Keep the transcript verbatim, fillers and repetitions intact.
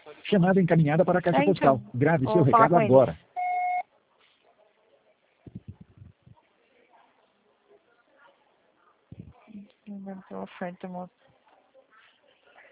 Chamada encaminhada para a caixa É, postal. então. Grave Vou seu falar recado com eles. agora. Oferta, moço.